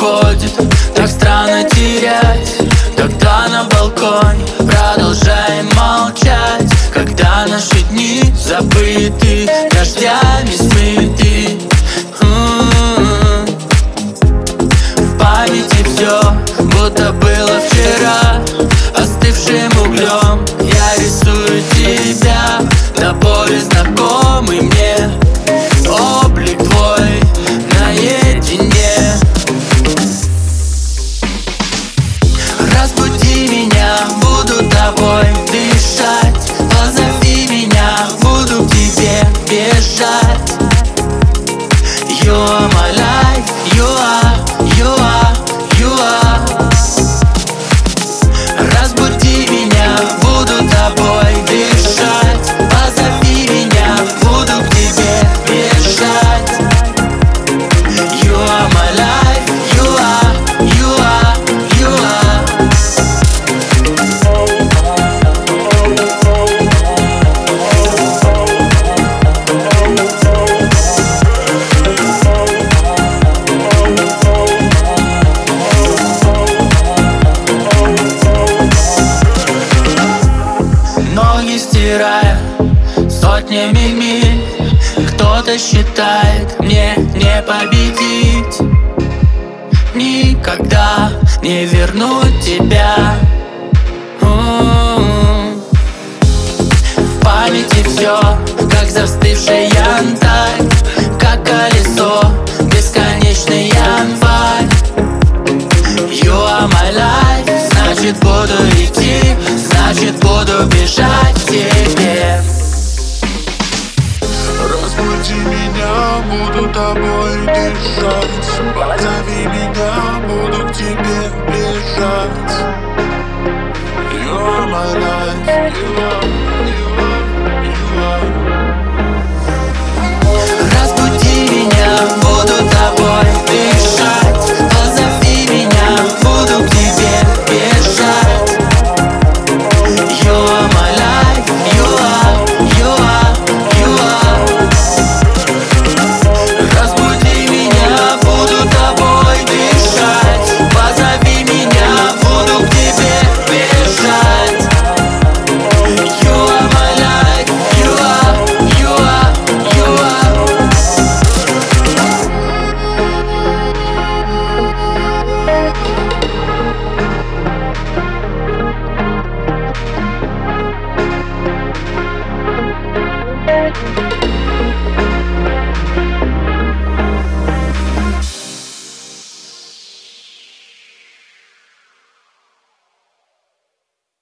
уходит, так странно терять. Тогда на балконе продолжаем молчать, когда наши дни забыты, дождями смыты. В памяти все, будто было вчера. Остывшим углем я рисую тебя, до боли знакомый мне облик твой наедине. Разбуди меня, буду тобой дышать. Позови меня, буду к тебе бежать. You are my life, you are, you are, you are. Разбуди меня, буду тобой дышать. Позови меня, буду к тебе бежать. You are my life, you are, you are, you are. Ноги стирая сотнями миль, кто-то считает, мне не победить. Никогда не вернуть тебя. В памяти все, как застывший янтарь, как колесо, бесконечный январь. You are my life, значит буду идти, значит буду бежать к тебе. Разбуди меня, буду тобой дышать. Позови меня, буду к тебе бежать. You are my life, you are.